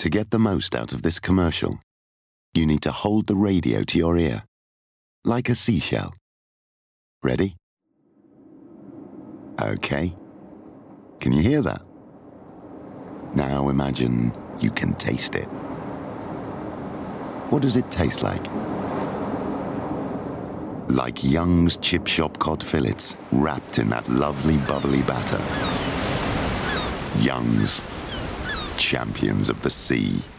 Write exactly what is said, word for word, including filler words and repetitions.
To get the most out of this commercial, you need to hold the radio to your ear, like a seashell. Ready? Okay. Can you hear that? Now imagine you can taste it. What does it taste like? Like Young's Chip Shop cod fillets wrapped in that lovely bubbly batter. Young's, champions of the sea.